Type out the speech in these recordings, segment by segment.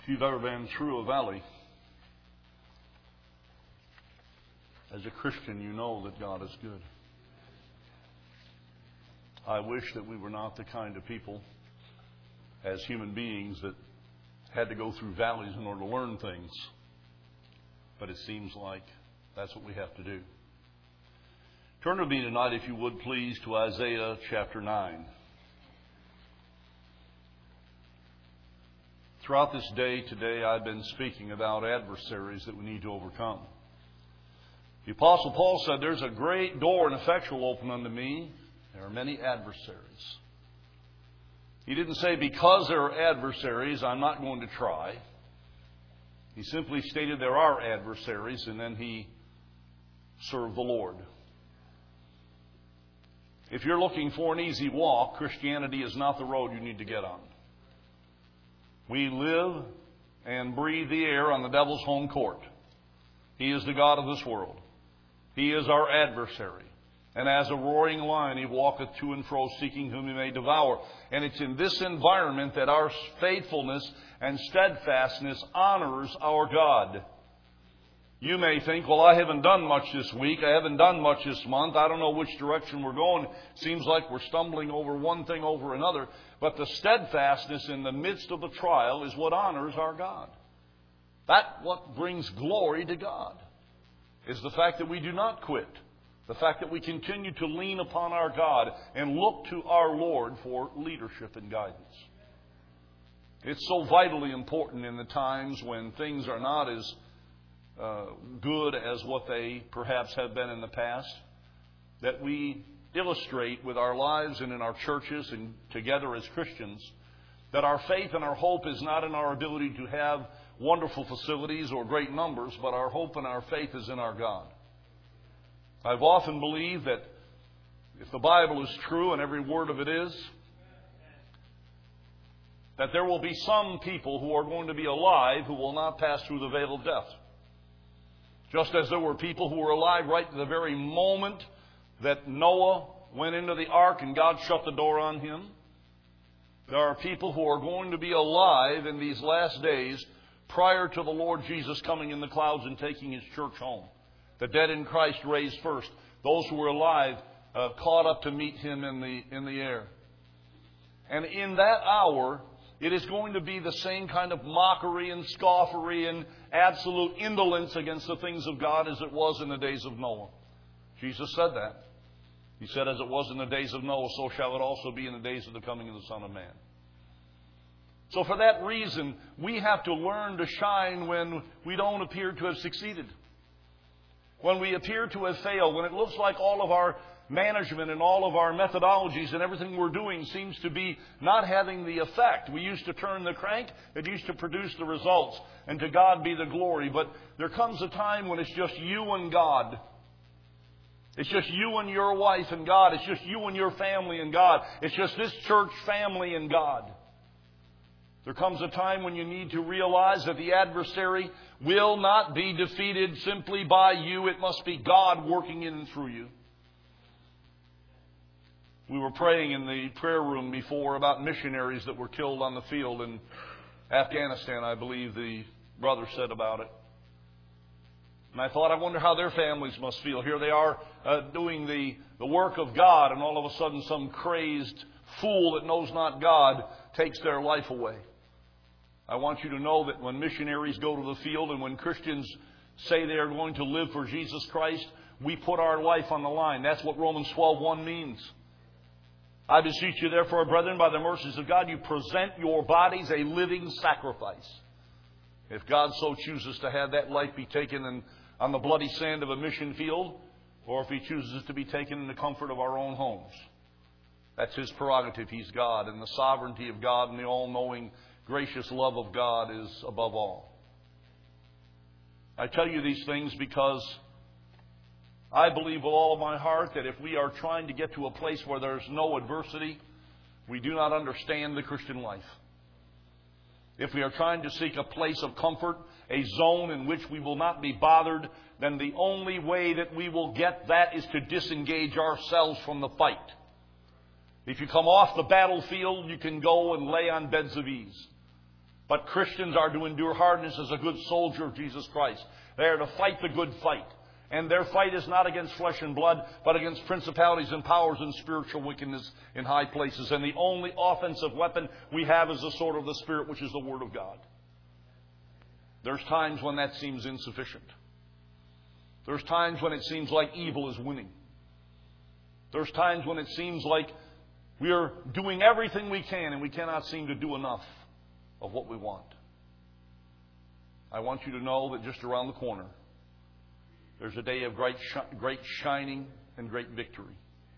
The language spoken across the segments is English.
If you've ever been through a valley, as a Christian, you know that God is good. I wish that we were not the kind of people, as human beings, that had to go through valleys in order to learn things. But it seems like that's what we have to do. Turn with me tonight, if you would please, to Isaiah chapter 9. Throughout this day today, I've been speaking about adversaries that we need to overcome. The Apostle Paul said, "There's a great door and effectual open unto me. There are many adversaries." He didn't say, because there are adversaries, I'm not going to try. He simply stated there are adversaries, and then he served the Lord. If you're looking for an easy walk, Christianity is not the road you need to get on. We live and breathe the air on the devil's home court. He is the God of this world. He is our adversary. And as a roaring lion, he walketh to and fro, seeking whom he may devour. And it's in this environment that our faithfulness and steadfastness honors our God. You may think, well, I haven't done much this week. I haven't done much this month. I don't know which direction we're going. It seems like we're stumbling over one thing over another. But the steadfastness in the midst of the trial is what honors our God. That's what brings glory to God, is the fact that we do not quit. The fact that we continue to lean upon our God and look to our Lord for leadership and guidance. It's so vitally important in the times when things are not as good as what they perhaps have been in the past, that we illustrate with our lives and in our churches and together as Christians that our faith and our hope is not in our ability to have wonderful facilities or great numbers, but our hope and our faith is in our God. I've often believed that if the Bible is true, and every word of it is, that there will be some people who are going to be alive who will not pass through the veil of death. Just as there were people who were alive right at the very moment that Noah went into the ark and God shut the door on him, there are people who are going to be alive in these last days prior to the Lord Jesus coming in the clouds and taking His church home. The dead in Christ raised first. Those who were alive caught up to meet Him in the air. And in that hour, it is going to be the same kind of mockery and scoffery and absolute indolence against the things of God as it was in the days of Noah. Jesus said that. He said, as it was in the days of Noah, so shall it also be in the days of the coming of the Son of Man. So for that reason, we have to learn to shine when we don't appear to have succeeded. When we appear to have failed, when it looks like all of our management and all of our methodologies and everything we're doing seems to be not having the effect. We used to turn the crank, it used to produce the results, and to God be the glory. But there comes a time when it's just you and God. It's just you and your wife and God. It's just you and your family and God. It's just this church family and God. There comes a time when you need to realize that the adversary will not be defeated simply by you. It must be God working in and through you. We were praying in the prayer room before about missionaries that were killed on the field in Afghanistan, I believe the brother said about it. And I thought, I wonder how their families must feel. Here they are doing the work of God, and all of a sudden some crazed fool that knows not God takes their life away. I want you to know that when missionaries go to the field and when Christians say they are going to live for Jesus Christ, we put our life on the line. That's what Romans 12:1 means. I beseech you, therefore, brethren, by the mercies of God, you present your bodies a living sacrifice. If God so chooses to have that life be taken on the bloody sand of a mission field, or if He chooses it to be taken in the comfort of our own homes, that's His prerogative. He's God, and the sovereignty of God and the all-knowing, gracious love of God is above all. I tell you these things because I believe with all of my heart that if we are trying to get to a place where there's no adversity, we do not understand the Christian life. If we are trying to seek a place of comfort, a zone in which we will not be bothered, then the only way that we will get that is to disengage ourselves from the fight. If you come off the battlefield, you can go and lay on beds of ease. But Christians are to endure hardness as a good soldier of Jesus Christ. They are to fight the good fight. And their fight is not against flesh and blood, but against principalities and powers and spiritual wickedness in high places. And the only offensive weapon we have is the sword of the Spirit, which is the Word of God. There's times when that seems insufficient. There's times when it seems like evil is winning. There's times when it seems like we are doing everything we can and we cannot seem to do enough of what we want. I want you to know that just around the corner, there's a day of great shining and great victory.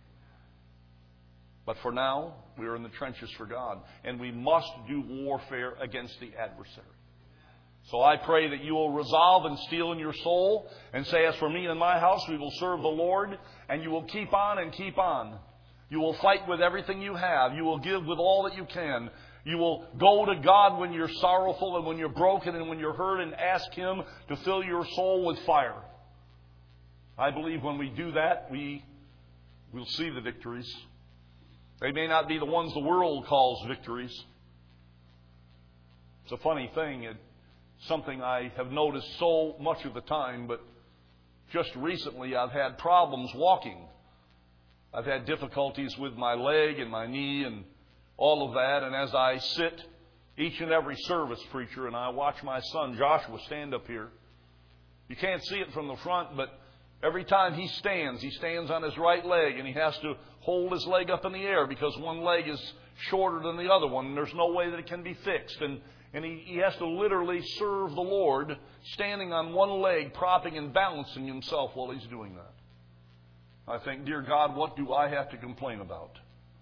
But for now, we are in the trenches for God, and we must do warfare against the adversary. So I pray that you will resolve and steel in your soul and say, as for me and my house, we will serve the Lord, and you will keep on and keep on. You will fight with everything you have. You will give with all that you can. You will go to God when you're sorrowful and when you're broken and when you're hurt and ask Him to fill your soul with fire. I believe when we do that, we will see the victories. They may not be the ones the world calls victories. It's a funny thing. It's something I have noticed so much of the time, but just recently I've had problems walking. I've had difficulties with my leg and my knee and all of that. And as I sit each and every service, preacher, and I watch my son Joshua stand up here, you can't see it from the front, but every time he stands on his right leg, and he has to hold his leg up in the air because one leg is shorter than the other one, and there's no way that it can be fixed. And he has to literally serve the Lord standing on one leg, propping and balancing himself while he's doing that. I think, dear God, what do I have to complain about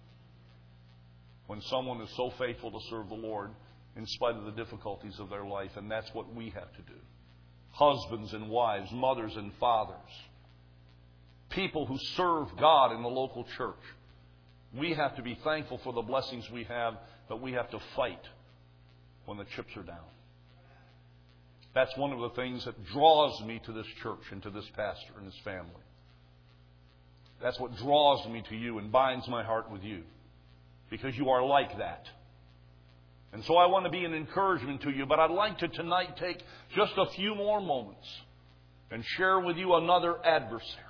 when someone is so faithful to serve the Lord in spite of the difficulties of their life? And that's what we have to do. Husbands and wives, mothers and fathers, people who serve God in the local church. We have to be thankful for the blessings we have, but we have to fight when the chips are down. That's one of the things that draws me to this church and to this pastor and his family. That's what draws me to you and binds my heart with you, because you are like that. And so I want to be an encouragement to you, but I'd like to tonight take just a few more moments and share with you another adversary.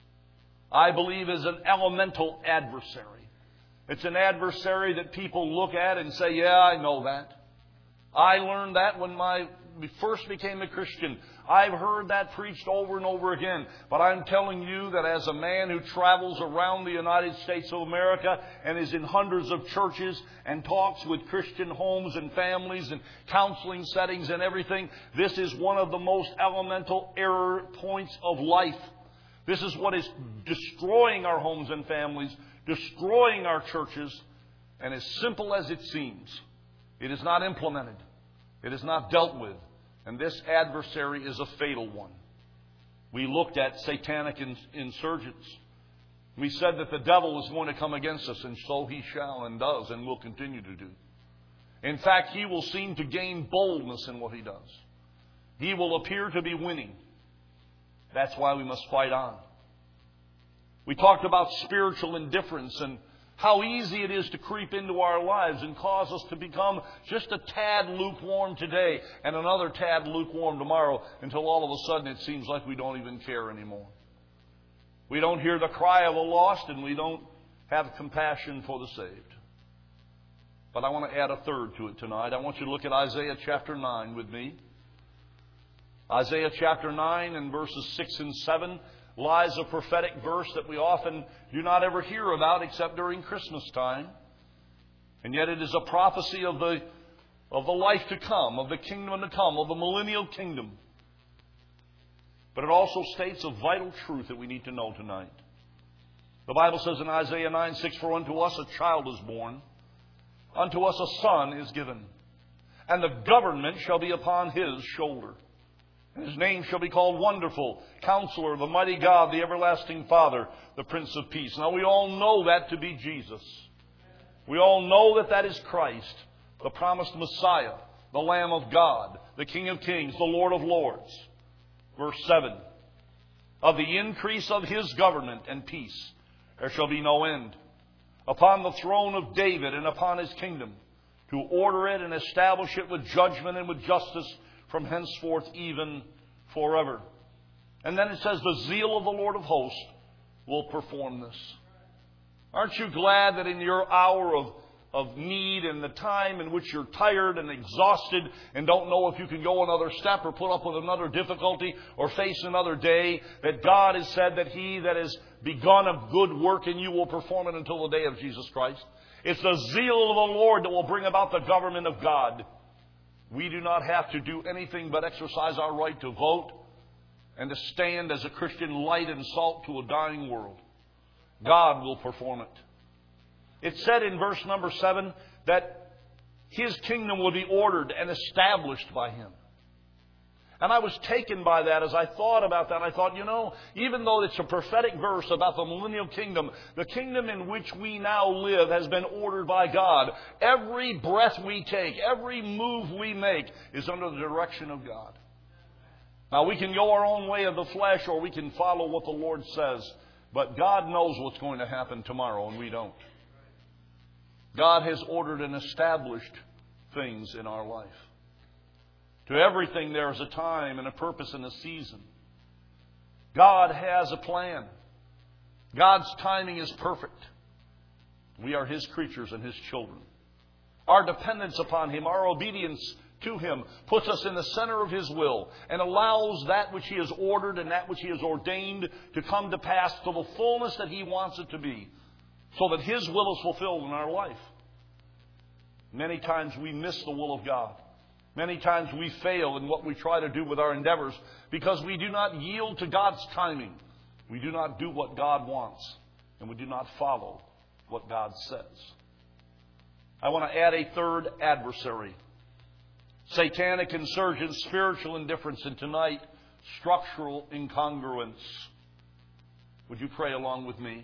I believe is an elemental adversary. It's an adversary that people look at and say, yeah, I know that. I learned that when I first became a Christian. I've heard that preached over and over again. But I'm telling you that as a man who travels around the United States of America and is in hundreds of churches and talks with Christian homes and families and counseling settings and everything, this is one of the most elemental error points of life. This is what is destroying our homes and families, destroying our churches. And as simple as it seems, it is not implemented. It is not dealt with. And this adversary is a fatal one. We looked at satanic insurgents. We said that the devil is going to come against us, and so he shall and does and will continue to do. In fact, he will seem to gain boldness in what he does. He will appear to be winning. That's why we must fight on. We talked about spiritual indifference and how easy it is to creep into our lives and cause us to become just a tad lukewarm today and another tad lukewarm tomorrow, until all of a sudden it seems like we don't even care anymore. We don't hear the cry of the lost, and we don't have compassion for the saved. But I want to add a third to it tonight. I want you to look at Isaiah chapter 9 with me. Isaiah chapter 9 and verses 6 and 7 lies a prophetic verse that we often do not ever hear about except during Christmas time. And yet it is a prophecy of the life to come, of the kingdom to come, of the millennial kingdom. But it also states a vital truth that we need to know tonight. The Bible says in Isaiah 9:6, "For unto us a child is born, unto us a son is given, and the government shall be upon his shoulder. His name shall be called Wonderful, Counselor, the Mighty God, the Everlasting Father, the Prince of Peace." Now we all know that to be Jesus. We all know that that is Christ, the promised Messiah, the Lamb of God, the King of Kings, the Lord of Lords. Verse 7, "Of the increase of his government and peace there shall be no end, upon the throne of David and upon his kingdom, to order it and establish it with judgment and with justice from henceforth even forever. And then it says, the zeal of the Lord of hosts will perform this. Aren't you glad that in your hour of need and the time in which you're tired and exhausted and don't know if you can go another step or put up with another difficulty or face another day, that God has said that He that has begun a good work in you will perform it until the day of Jesus Christ? It's the zeal of the Lord that will bring about the government of God. We do not have to do anything but exercise our right to vote and to stand as a Christian light and salt to a dying world. God will perform it. It said in verse number 7 that His kingdom will be ordered and established by Him. And I was taken by that as I thought about that. I thought, even though it's a prophetic verse about the millennial kingdom, the kingdom in which we now live has been ordered by God. Every breath we take, every move we make is under the direction of God. Now, we can go our own way of the flesh, or we can follow what the Lord says. But God knows what's going to happen tomorrow, and we don't. God has ordered and established things in our life. To everything there is a time and a purpose and a season. God has a plan. God's timing is perfect. We are His creatures and His children. Our dependence upon Him, our obedience to Him, puts us in the center of His will and allows that which He has ordered and that which He has ordained to come to pass to the fullness that He wants it to be, so that His will is fulfilled in our life. Many times we miss the will of God. Many times we fail in what we try to do with our endeavors because we do not yield to God's timing. We do not do what God wants, and we do not follow what God says. I want to add a third adversary. Satanic insurgence, spiritual indifference, and tonight, structural incongruence. Would you pray along with me?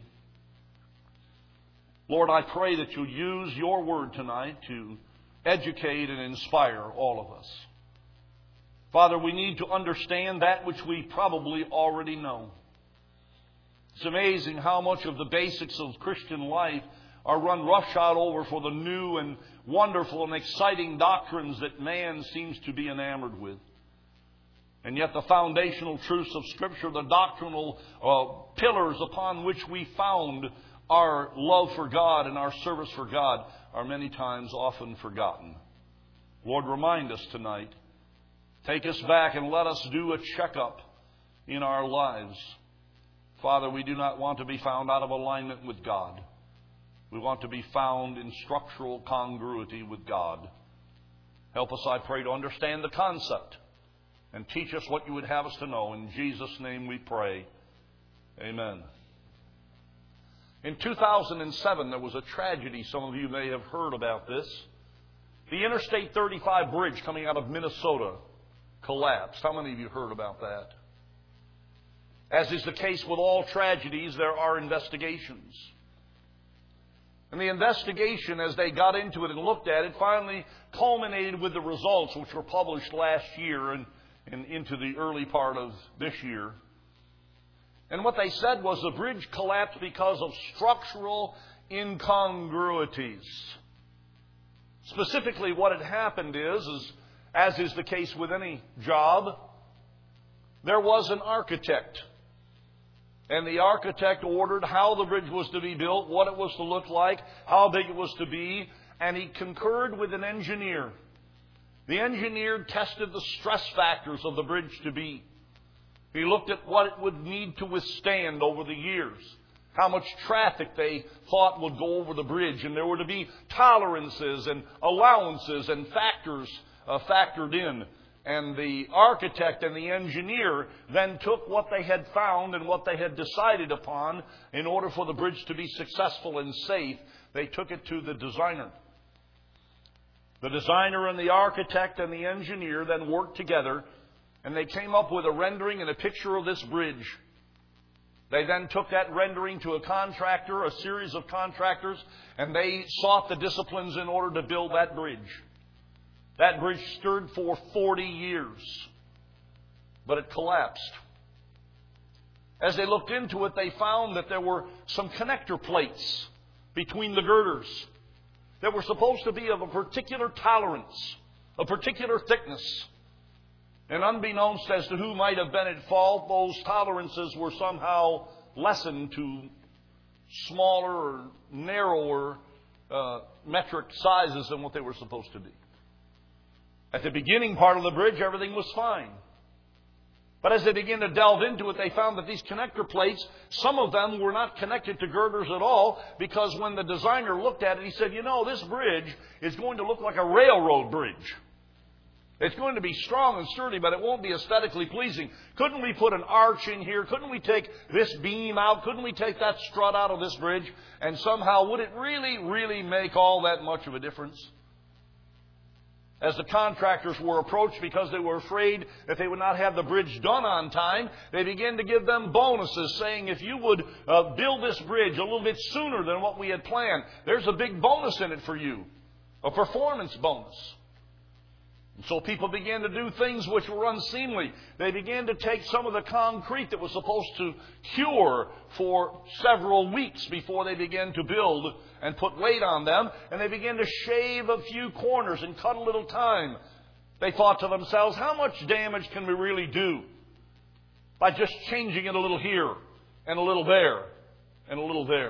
Lord, I pray that you'll use your word tonight to educate and inspire all of us. Father, we need to understand that which we probably already know. It's amazing how much of the basics of Christian life are run roughshod over for the new and wonderful and exciting doctrines that man seems to be enamored with. And yet the foundational truths of Scripture, the doctrinal pillars upon which we found our love for God and our service for God, are many times often forgotten. Lord, remind us tonight. Take us back and let us do a checkup in our lives. Father, we do not want to be found out of alignment with God. We want to be found in structural congruity with God. Help us, I pray, to understand the concept and teach us what you would have us to know. In Jesus' name we pray. Amen. In 2007, there was a tragedy. Some of you may have heard about this. The Interstate 35 bridge coming out of Minnesota collapsed. How many of you heard about that? As is the case with all tragedies, there are investigations. And the investigation, as they got into it and looked at it, finally culminated with the results, which were published last year and into the early part of this year. And what they said was the bridge collapsed because of structural incongruities. Specifically, what had happened is, as is the case with any job, there was an architect. And the architect ordered how the bridge was to be built, what it was to look like, how big it was to be, and he concurred with an engineer. The engineer tested the stress factors of the bridge to be. He looked at what it would need to withstand over the years, how much traffic they thought would go over the bridge, and there were to be tolerances and allowances and factors factored in. And the architect and the engineer then took what they had found and what they had decided upon in order for the bridge to be successful and safe. They took it to the designer. The designer and the architect and the engineer then worked together, and they came up with a rendering and a picture of this bridge. They then took that rendering to a contractor, a series of contractors, and they sought the disciplines in order to build that bridge. That bridge stood for 40 years, but it collapsed. As they looked into it, they found that there were some connector plates between the girders. that were supposed to be of a particular tolerance, a particular thickness. And unbeknownst as to who might have been at fault, those tolerances were somehow lessened to smaller or narrower metric sizes than what they were supposed to be. At the beginning part of the bridge, everything was fine. But as they began to delve into it, they found that these connector plates, some of them were not connected to girders at all, because when the designer looked at it, he said, this bridge is going to look like a railroad bridge. It's going to be strong and sturdy, but it won't be aesthetically pleasing. Couldn't we put an arch in here? Couldn't we take this beam out? Couldn't we take that strut out of this bridge? And somehow, would it really, really make all that much of a difference? As the contractors were approached because they were afraid that they would not have the bridge done on time, they began to give them bonuses, saying, if you would build this bridge a little bit sooner than what we had planned, there's a big bonus in it for you, a performance bonus. And so people began to do things which were unseemly. They began to take some of the concrete that was supposed to cure for several weeks before they began to build and put weight on them, and they began to shave a few corners and cut a little time. They thought to themselves, how much damage can we really do by just changing it a little here and a little there and a little there?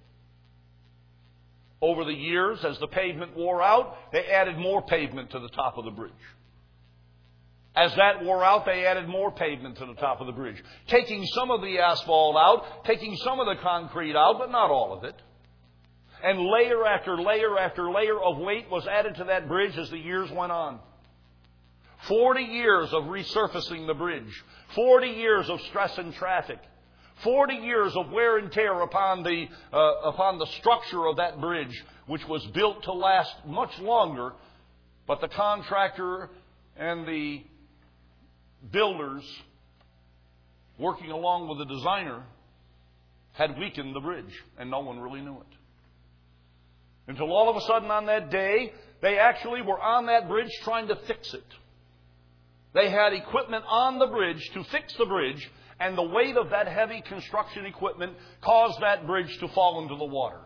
Over the years, as the pavement wore out, they added more pavement to the top of the bridge. As that wore out, they added more pavement to the top of the bridge, taking some of the asphalt out, taking some of the concrete out, but not all of it. And layer after layer after layer of weight was added to that bridge as the years went on. 40 years of resurfacing the bridge. 40 years of stress in traffic. 40 years of wear and tear upon the structure of that bridge, which was built to last much longer, but the contractor and the builders, working along with the designer, had weakened the bridge, and no one really knew it. Until all of a sudden on that day, they actually were on that bridge trying to fix it. They had equipment on the bridge to fix the bridge, and the weight of that heavy construction equipment caused that bridge to fall into the water.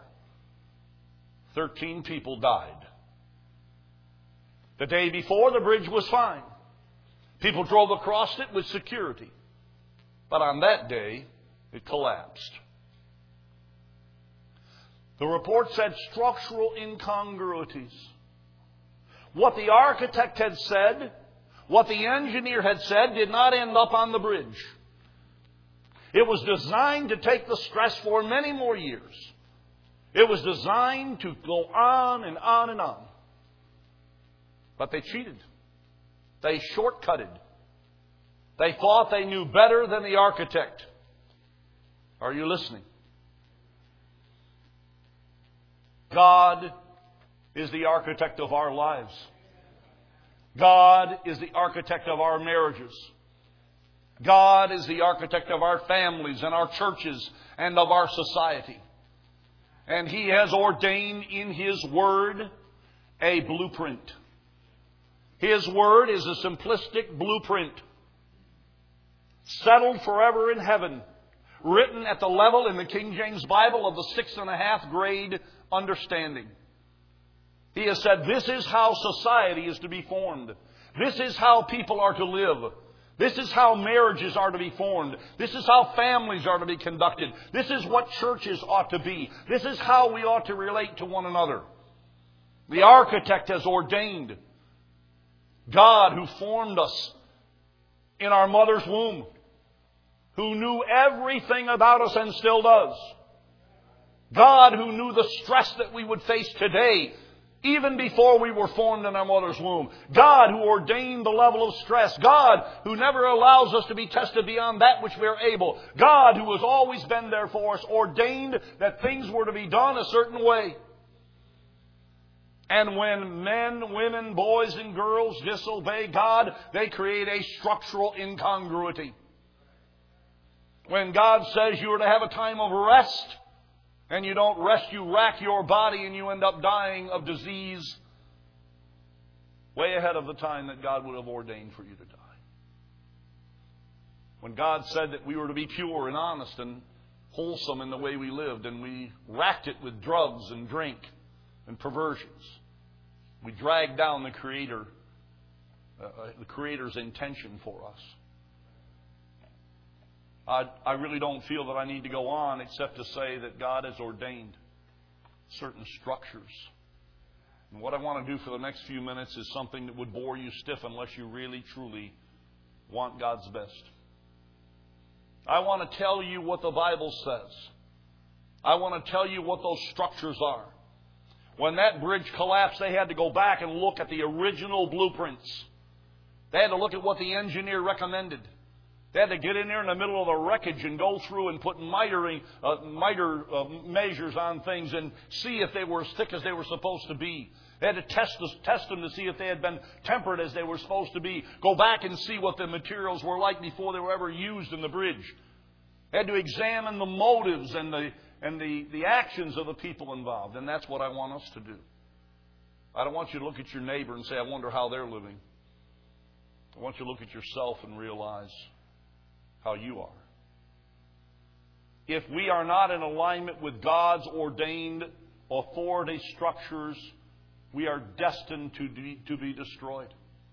13 people died. The day before, the bridge was fine. People drove across it with security. But on that day, it collapsed. The report said structural incongruities. What the architect had said, what the engineer had said, did not end up on the bridge. It was designed to take the stress for many more years. It was designed to go on and on and on. But they cheated. They shortcutted. They thought they knew better than the architect. Are you listening? God is the architect of our lives. God is the architect of our marriages. God is the architect of our families and our churches and of our society. And He has ordained in His Word a blueprint. His Word is a simplistic blueprint, settled forever in heaven, written at the level in the King James Bible of the 6.5 grade understanding. He has said, this is how society is to be formed. This is how people are to live. This is how marriages are to be formed. This is how families are to be conducted. This is what churches ought to be. This is how we ought to relate to one another. The architect has ordained. God, who formed us in our mother's womb, who knew everything about us and still does. God, who knew the stress that we would face today, even before we were formed in our mother's womb. God, who ordained the level of stress. God, who never allows us to be tested beyond that which we are able. God, who has always been there for us, ordained that things were to be done a certain way. And when men, women, boys, and girls disobey God, they create a structural incongruity. When God says you are to have a time of rest, and you don't rest, you rack your body and you end up dying of disease way ahead of the time that God would have ordained for you to die. When God said that we were to be pure and honest and wholesome in the way we lived, and we racked it with drugs and drink and perversions. We drag down the Creator's intention for us. I really don't feel that I need to go on except to say that God has ordained certain structures. And what I want to do for the next few minutes is something that would bore you stiff unless you really, truly want God's best. I want to tell you what the Bible says. I want to tell you what those structures are. When that bridge collapsed, they had to go back and look at the original blueprints. They had to look at what the engineer recommended. They had to get in there in the middle of the wreckage and go through and put miter measures on things and see if they were as thick as they were supposed to be. They had to test them to see if they had been tempered as they were supposed to be. Go back and see what the materials were like before they were ever used in the bridge. They had to examine the motives and the actions of the people involved. And that's what I want us to do. I don't want you to look at your neighbor and say, I wonder how they're living. I want you to look at yourself and realize how you are. If we are not in alignment with God's ordained authority structures, we are destined to be destroyed.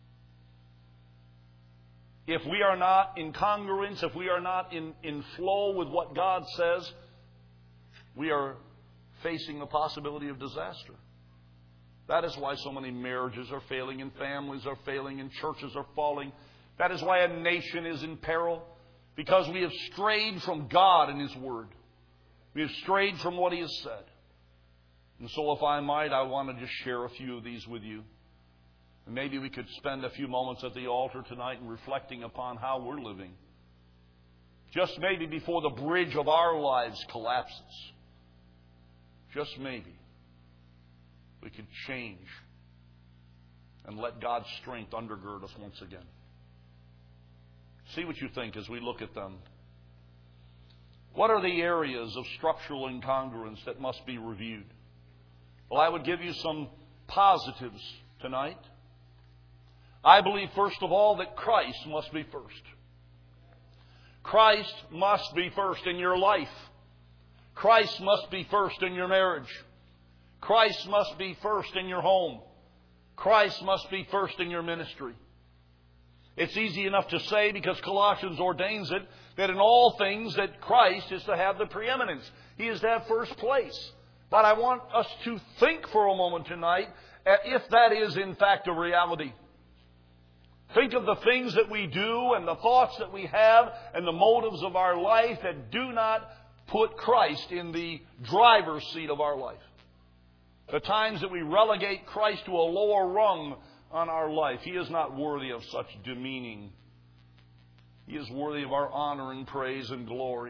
If we are not in congruence, if we are not in flow with what God says, we are facing the possibility of disaster. That is why so many marriages are failing and families are failing and churches are falling. That is why a nation is in peril. Because we have strayed from God and His Word. We have strayed from what He has said. And so if I might, I want to just share a few of these with you. And maybe we could spend a few moments at the altar tonight and reflecting upon how we're living. Just maybe before the bridge of our lives collapses. Just maybe we could change and let God's strength undergird us once again. See what you think as we look at them. What are the areas of structural incongruence that must be reviewed? Well, I would give you some positives tonight. I believe, first of all, that Christ must be first. Christ must be first in your life. Christ must be first in your marriage. Christ must be first in your home. Christ must be first in your ministry. It's easy enough to say, because Colossians ordains it, that in all things that Christ is to have the preeminence. He is to have first place. But I want us to think for a moment tonight if that is in fact a reality. Think of the things that we do and the thoughts that we have and the motives of our life that do not put Christ in the driver's seat of our life. The times that we relegate Christ to a lower rung on our life. He is not worthy of such demeaning. He is worthy of our honor and praise and glory.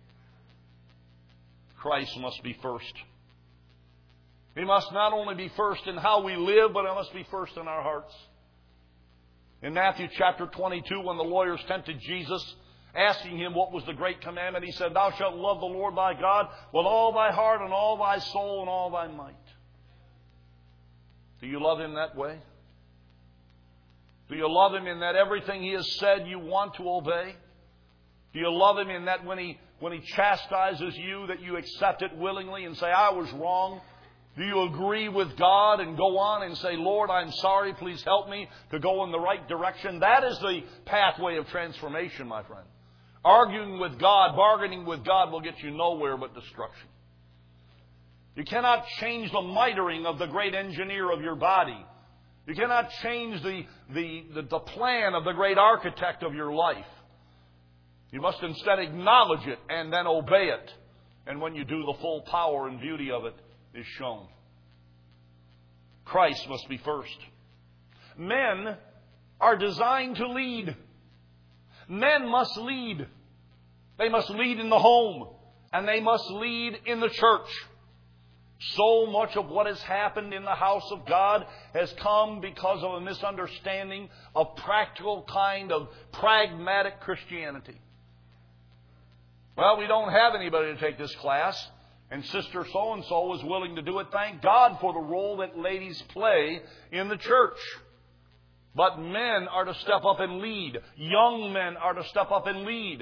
Christ must be first. He must not only be first in how we live, but He must be first in our hearts. In Matthew chapter 22, when the lawyers tempted Jesus, asking Him what was the great commandment, He said, Thou shalt love the Lord thy God with all thy heart and all thy soul and all thy might. Do you love Him that way? Do you love Him in that everything He has said you want to obey? Do you love Him in that when He chastises you, that you accept it willingly and say, I was wrong? Do you agree with God and go on and say, Lord, I'm sorry, please help me to go in the right direction? That is the pathway of transformation, my friend. Arguing with God, bargaining with God will get you nowhere but destruction. You cannot change the mitering of the great engineer of your body. You cannot change the plan of the great architect of your life. You must instead acknowledge it and then obey it. And when you do, the full power and beauty of it is shown. Christ must be first. Men are designed to lead. Men must lead. They must lead in the home, and they must lead in the church. So much of what has happened in the house of God has come because of a misunderstanding of practical kind of pragmatic Christianity. Well, we don't have anybody to take this class, and Sister so-and-so is willing to do it. Thank God for the role that ladies play in the church. But men are to step up and lead. Young men are to step up and lead.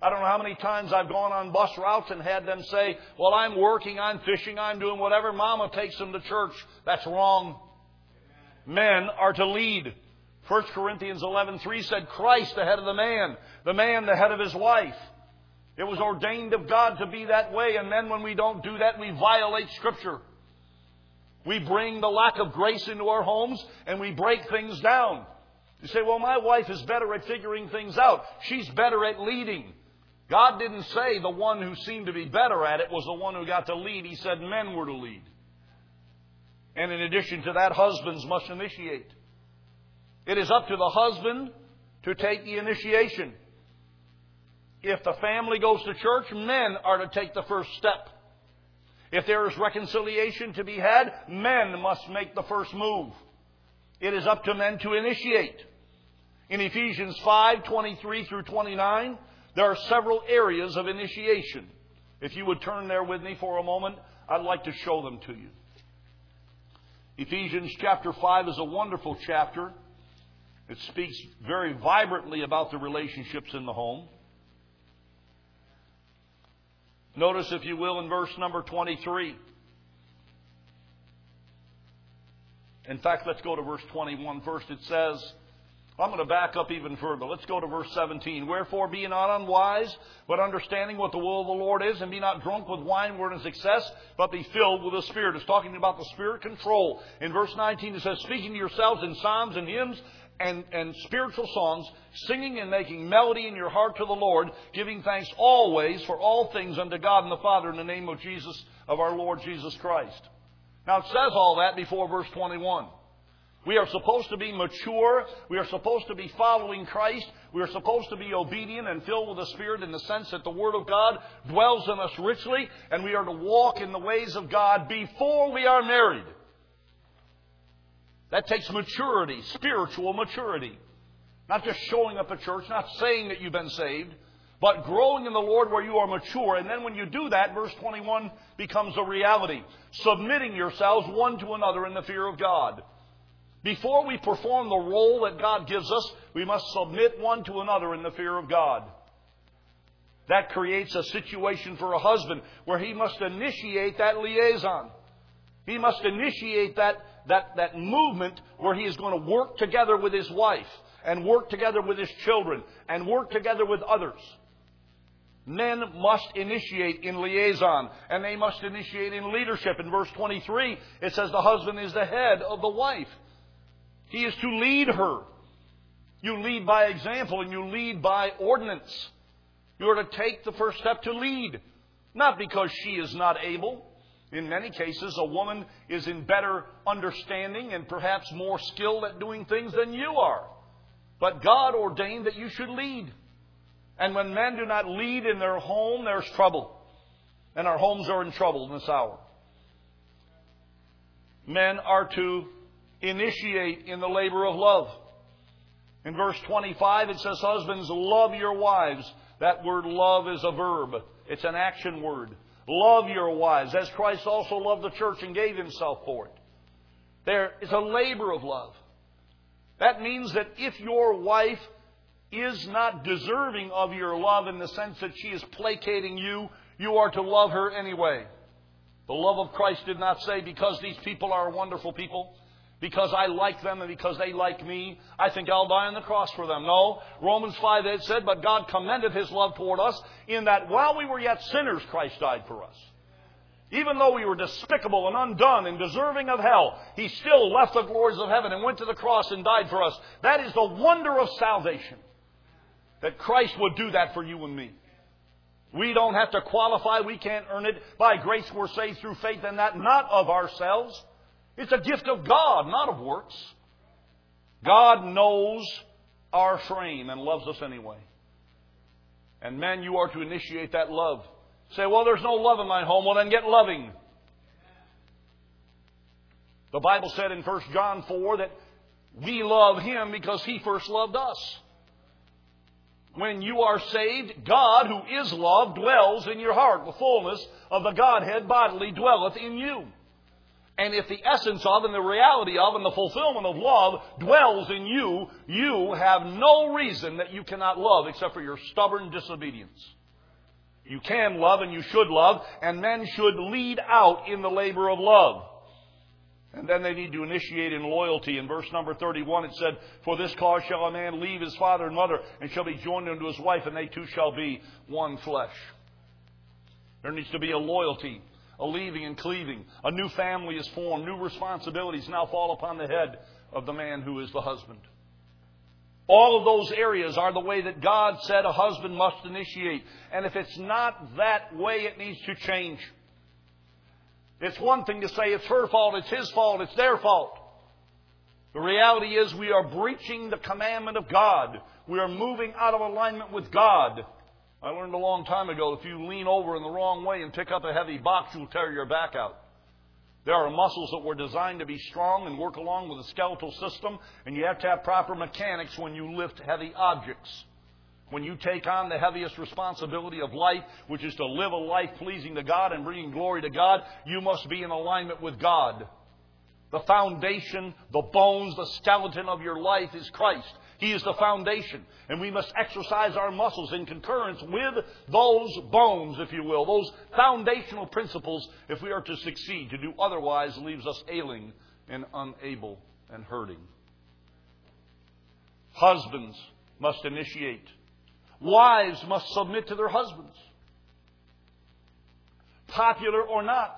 I don't know how many times I've gone on bus routes and had them say, well, I'm working, I'm fishing, I'm doing whatever. Mama takes them to church. That's wrong. Men are to lead. 1 Corinthians 11:3 said, Christ the head of the man the head of his wife. It was ordained of God to be that way, and then when we don't do that, we violate Scripture. We bring the lack of grace into our homes, and we break things down. You say, well, my wife is better at figuring things out. She's better at leading. God didn't say the one who seemed to be better at it was the one who got to lead. He said men were to lead. And in addition to that, husbands must initiate. It is up to the husband to take the initiation. If the family goes to church, men are to take the first step. If there is reconciliation to be had, men must make the first move. It is up to men to initiate. In Ephesians 5:23 through 29, there are several areas of initiation. If you would turn there with me for a moment, I'd like to show them to you. Ephesians chapter 5 is a wonderful chapter. It speaks very vibrantly about the relationships in the home. Notice, if you will, in verse number 23. In fact, let's go to verse 21 first. It says, I'm going to back up even further. Let's go to verse 17. Wherefore be not unwise, but understanding what the will of the Lord is, and be not drunk with wine wherein is excess, but be filled with the Spirit. It's talking about the Spirit control. In verse 19 it says, speaking to yourselves in psalms and hymns and spiritual songs, singing and making melody in your heart to the Lord, giving thanks always for all things unto God and the Father in the name of Jesus, of our Lord Jesus Christ. Now it says all that before verse 21. We are supposed to be mature. We are supposed to be following Christ. We are supposed to be obedient and filled with the Spirit in the sense that the Word of God dwells in us richly, and we are to walk in the ways of God before we are married. That takes maturity, spiritual maturity. Not just showing up at church, not saying that you've been saved, but growing in the Lord where you are mature. And then when you do that, verse 21 becomes a reality. Submitting yourselves one to another in the fear of God. Before we perform the role that God gives us, we must submit one to another in the fear of God. That creates a situation for a husband where he must initiate that liaison. He must initiate that movement where he is going to work together with his wife and work together with his children and work together with others. Men must initiate in liaison, and they must initiate in leadership. In verse 23, it says the husband is the head of the wife. He is to lead her. You lead by example and you lead by ordinance. You are to take the first step to lead. Not because she is not able. In many cases, a woman is in better understanding and perhaps more skilled at doing things than you are. But God ordained that you should lead. And when men do not lead in their home, there's trouble. And our homes are in trouble in this hour. Men are to initiate in the labor of love. In verse 25 it says, husbands, love your wives. That word love is a verb. It's an action word. Love your wives, as Christ also loved the church and gave himself for it. There is a labor of love. That means that if your wife is not deserving of your love in the sense that she is placating you, you are to love her anyway. The love of Christ did not say, because these people are wonderful people, because I like them and because they like me, I think I'll die on the cross for them. No. Romans 5:8 said, but God commended His love toward us in that while we were yet sinners, Christ died for us. Even though we were despicable and undone and deserving of hell, He still left the glories of heaven and went to the cross and died for us. That is the wonder of salvation. That Christ would do that for you and me. We don't have to qualify. We can't earn it. By grace we're saved through faith, and that not of ourselves. It's a gift of God, not of works. God knows our frame and loves us anyway. And men, you are to initiate that love. Say, well, there's no love in my home. Well, then get loving. The Bible said in 1 John 4 that we love Him because He first loved us. When you are saved, God, who is love, dwells in your heart. The fullness of the Godhead bodily dwelleth in you. And if the essence of and the reality of and the fulfillment of love dwells in you, you have no reason that you cannot love except for your stubborn disobedience. You can love and you should love, and men should lead out in the labor of love. And then they need to initiate in loyalty. In verse number 31 it said, "For this cause shall a man leave his father and mother, and shall be joined unto his wife, and they two shall be one flesh." There needs to be a loyalty, a leaving and cleaving. A new family is formed. New responsibilities now fall upon the head of the man who is the husband. All of those areas are the way that God said a husband must initiate. And if it's not that way, it needs to change. It's one thing to say it's her fault, it's his fault, it's their fault. The reality is we are breaching the commandment of God. We are moving out of alignment with God. I learned a long time ago, if you lean over in the wrong way and pick up a heavy box, you'll tear your back out. There are muscles that were designed to be strong and work along with the skeletal system, and you have to have proper mechanics when you lift heavy objects. When you take on the heaviest responsibility of life, which is to live a life pleasing to God and bringing glory to God, you must be in alignment with God. The foundation, the bones, the skeleton of your life is Christ. He is the foundation. And we must exercise our muscles in concurrence with those bones, if you will, those foundational principles, if we are to succeed. To do otherwise leaves us ailing and unable and hurting. Husbands must initiate. Wives must submit to their husbands. Popular or not,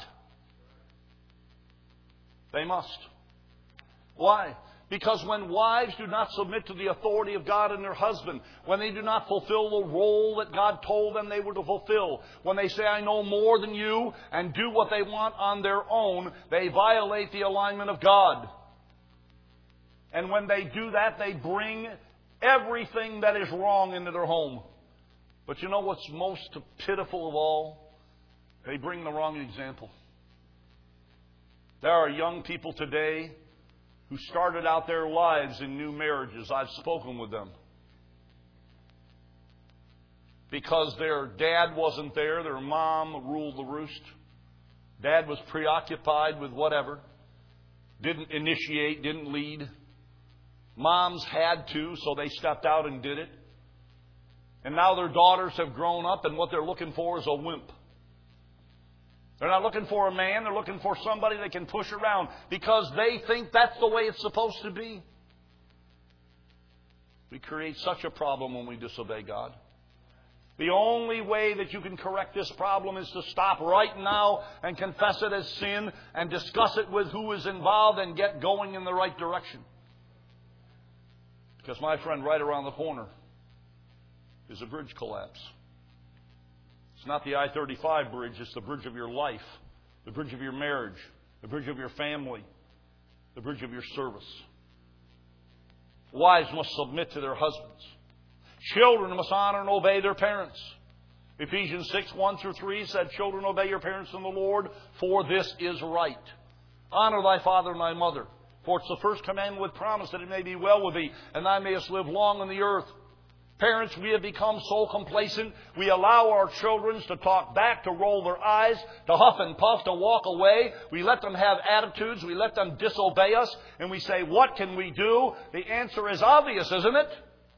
they must. Why? Because when wives do not submit to the authority of God and their husband, when they do not fulfill the role that God told them they were to fulfill, when they say, "I know more than you," and do what they want on their own, they violate the alignment of God. And when they do that, they bring everything that is wrong into their home. But you know what's most pitiful of all? They bring the wrong example. There are young people today who started out their lives in new marriages. I've spoken with them. Because their dad wasn't there, their mom ruled the roost. Dad was preoccupied with whatever. Didn't initiate, didn't lead. Moms had to, so they stepped out and did it. And now their daughters have grown up, and what they're looking for is a wimp. They're not looking for a man, they're looking for somebody they can push around because they think that's the way it's supposed to be. We create such a problem when we disobey God. The only way that you can correct this problem is to stop right now and confess it as sin and discuss it with who is involved and get going in the right direction. Because, my friend, right around the corner is a bridge collapse. It's not the I-35 bridge, it's the bridge of your life, the bridge of your marriage, the bridge of your family, the bridge of your service. Wives must submit to their husbands. Children must honor and obey their parents. Ephesians 6:1-3 said, "Children, obey your parents in the Lord, for this is right. Honor thy father and thy mother. For it's the first commandment with promise that it may be well with thee, and thou mayest live long on the earth." Parents, we have become so complacent, we allow our children to talk back, to roll their eyes, to huff and puff, to walk away. We let them have attitudes, we let them disobey us, and we say, "What can we do?" The answer is obvious, isn't it?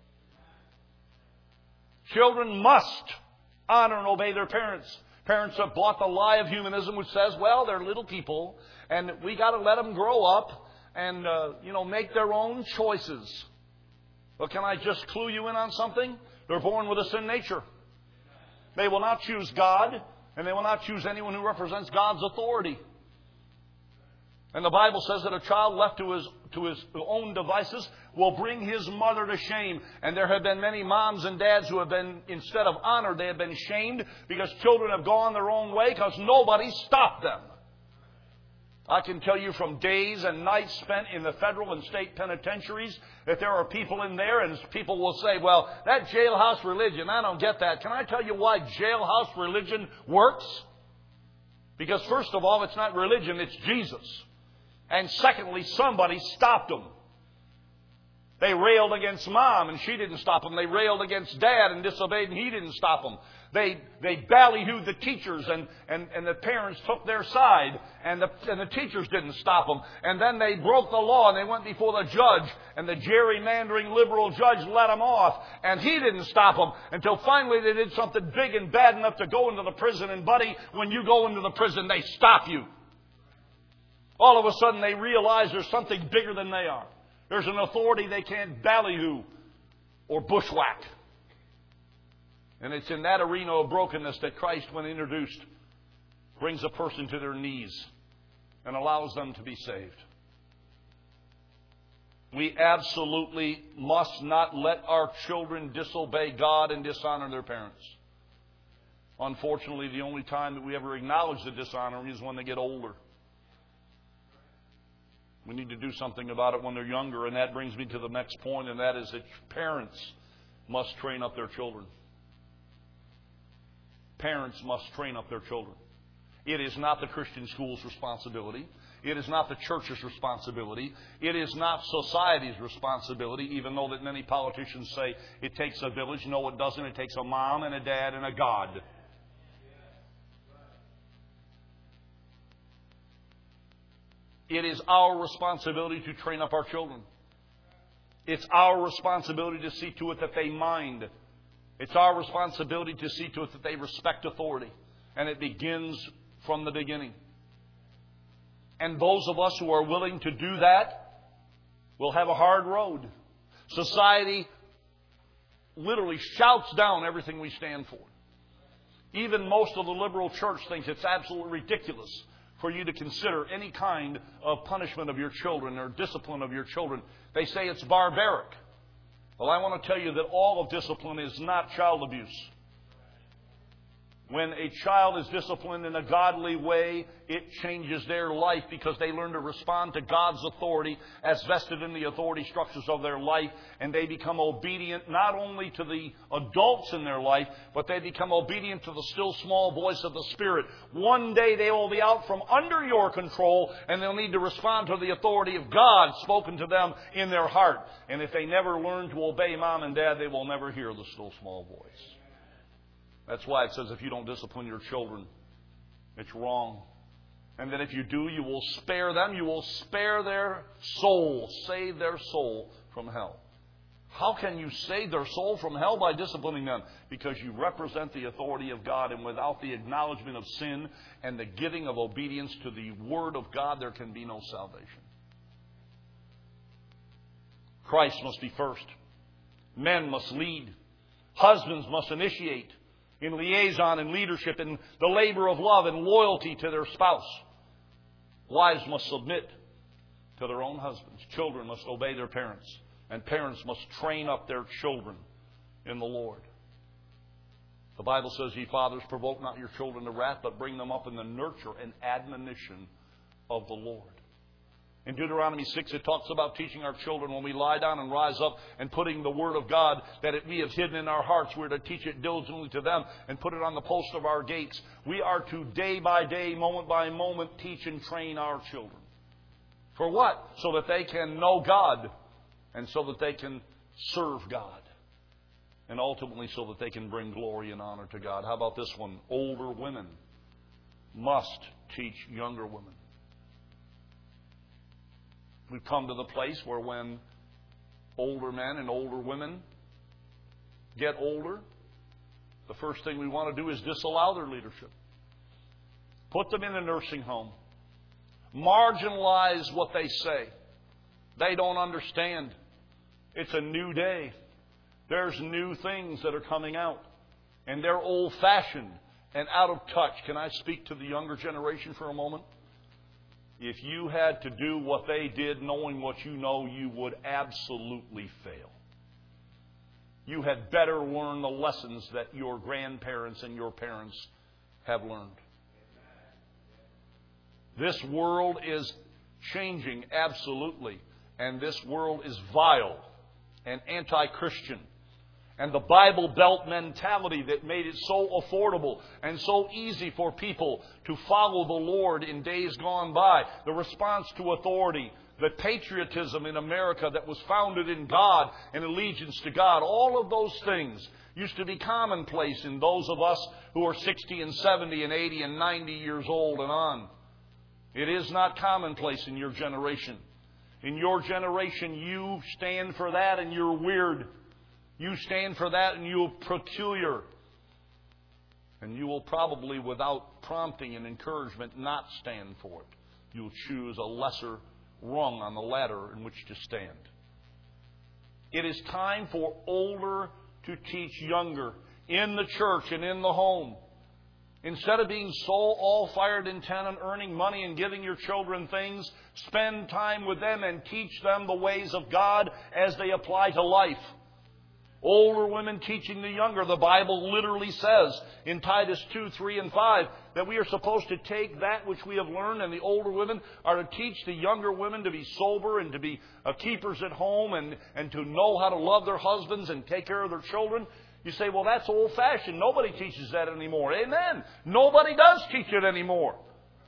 Children must honor and obey their parents. Parents have bought the lie of humanism, which says, well, they're little people, and we got to let them grow up and, make their own choices. But can I just clue you in on something? They're born with a sin nature. They will not choose God, and they will not choose anyone who represents God's authority. And the Bible says that a child left to his own devices will bring his mother to shame. And there have been many moms and dads who have been, instead of honored, they have been shamed because children have gone their own way because nobody stopped them. I can tell you from days and nights spent in the federal and state penitentiaries that there are people in there, and people will say, well, that jailhouse religion, I don't get that. Can I tell you why jailhouse religion works? Because first of all, it's not religion, it's Jesus. And secondly, somebody stopped them. They railed against Mom, and she didn't stop them. They railed against Dad and disobeyed, and he didn't stop them. They ballyhooed the teachers, and the parents took their side, and the teachers didn't stop them. And then they broke the law, and they went before the judge, and the gerrymandering liberal judge let them off, and he didn't stop them until finally they did something big and bad enough to go into the prison. And buddy, when you go into the prison, they stop you. All of a sudden they realize there's something bigger than they are. There's an authority they can't ballyhoo or bushwhack. And it's in that arena of brokenness that Christ, when introduced, brings a person to their knees and allows them to be saved. We absolutely must not let our children disobey God and dishonor their parents. Unfortunately, the only time that we ever acknowledge the dishonoring is when they get older. We need to do something about it when they're younger, and that brings me to the next point, and that is that parents must train up their children. Parents must train up their children. It is not the Christian school's responsibility. It is not the church's responsibility. It is not society's responsibility, even though that many politicians say it takes a village. No, it doesn't. It takes a mom and a dad and a God. It is our responsibility to train up our children. It's our responsibility to see to it that they mind. It's our responsibility to see to it that they respect authority. And it begins from the beginning. And those of us who are willing to do that will have a hard road. Society literally shouts down everything we stand for. Even most of the liberal church thinks it's absolutely ridiculous for you to consider any kind of punishment of your children or discipline of your children. They say it's barbaric. Well, I want to tell you that all of discipline is not child abuse. When a child is disciplined in a godly way, it changes their life because they learn to respond to God's authority as vested in the authority structures of their life, and they become obedient not only to the adults in their life, but they become obedient to the still small voice of the Spirit. One day they will be out from under your control, and they'll need to respond to the authority of God spoken to them in their heart. And if they never learn to obey Mom and Dad, they will never hear the still small voice. That's why it says if you don't discipline your children, it's wrong. And that if you do, you will spare them. You will spare their soul, save their soul from hell. How can you save their soul from hell? By disciplining them. Because you represent the authority of God, and without the acknowledgement of sin and the giving of obedience to the Word of God, there can be no salvation. Christ must be first. Men must lead. Husbands must initiate in liaison and leadership, in the labor of love and loyalty to their spouse. Wives must submit to their own husbands. Children must obey their parents. And parents must train up their children in the Lord. The Bible says, ye fathers, provoke not your children to wrath, but bring them up in the nurture and admonition of the Lord. In Deuteronomy 6, it talks about teaching our children when we lie down and rise up and putting the Word of God that we have hidden in our hearts. We're to teach it diligently to them and put it on the post of our gates. We are to day by day, moment by moment, teach and train our children. For what? So that they can know God and so that they can serve God. And ultimately so that they can bring glory and honor to God. How about this one? Older women must teach younger women. We've come to the place where when older men and older women get older, the first thing we want to do is disallow their leadership. Put them in a nursing home. Marginalize what they say. They don't understand. It's a new day. There's new things that are coming out. And they're old-fashioned and out of touch. Can I speak to the younger generation for a moment? If you had to do what they did, knowing what you know, you would absolutely fail. You had better learn the lessons that your grandparents and your parents have learned. This world is changing, absolutely. And this world is vile and anti-Christian. And the Bible Belt mentality that made it so affordable and so easy for people to follow the Lord in days gone by. The response to authority, the patriotism in America that was founded in God and allegiance to God. All of those things used to be commonplace in those of us who are 60 and 70 and 80 and 90 years old and on. It is not commonplace in your generation. In your generation, you stand for that and you're weird. You stand for that and you're peculiar. And you will probably, without prompting and encouragement, not stand for it. You'll choose a lesser rung on the ladder in which to stand. It is time for older to teach younger in the church and in the home. Instead of being so all-fired intent on earning money and giving your children things, spend time with them and teach them the ways of God as they apply to life. Older women teaching the younger. The Bible literally says in Titus 2, 3, and 5 that we are supposed to take that which we have learned, and the older women are to teach the younger women to be sober and to be keepers at home and to know how to love their husbands and take care of their children. You say, well, that's old-fashioned. Nobody teaches that anymore. Amen. Nobody does teach it anymore.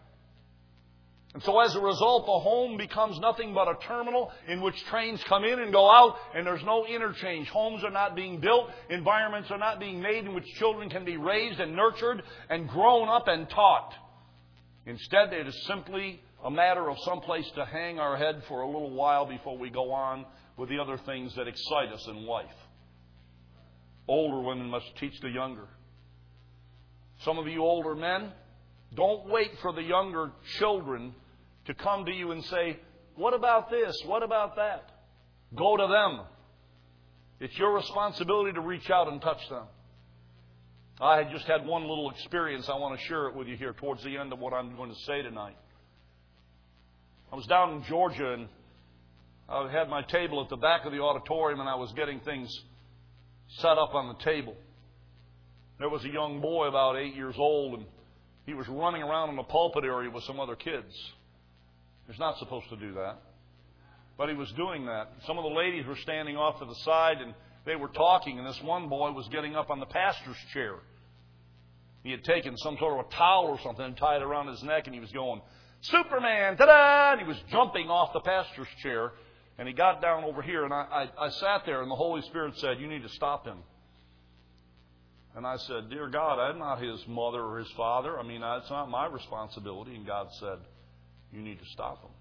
And so as a result, the home becomes nothing but a terminal in which trains come in and go out, and there's no interchange. Homes are not being built. Environments are not being made in which children can be raised and nurtured and grown up and taught. Instead, it is simply a matter of some place to hang our head for a little while before we go on with the other things that excite us in life. Older women must teach the younger. Some of you older men, don't wait for the younger children to come to you and say, what about this? What about that? Go to them. It's your responsibility to reach out and touch them. I had just had one little experience. I want to share it with you here towards the end of what I'm going to say tonight. I was down in Georgia, and I had my table at the back of the auditorium, and I was getting things set up on the table. There was a young boy about 8 years old, and he was running around in the pulpit area with some other kids. He's not supposed to do that. But he was doing that. Some of the ladies were standing off to the side, and they were talking, and this one boy was getting up on the pastor's chair. He had taken some sort of a towel or something and tied it around his neck, and he was going, Superman, ta-da! And he was jumping off the pastor's chair, and he got down over here, and I sat there, and the Holy Spirit said, you need to stop him. And I said, Dear God, I'm not his mother or his father. I mean, it's not my responsibility. And God said, you need to stop him.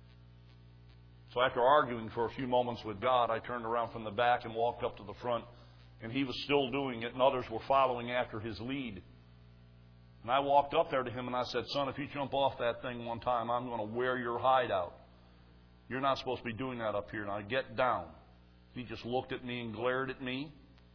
So after arguing for a few moments with God, I turned around from the back and walked up to the front, and he was still doing it, and others were following after his lead. And I walked up there to him, and I said, Son, if you jump off that thing one time, I'm going to wear your hide out. You're not supposed to be doing that up here. Now get down. He just looked at me and glared at me.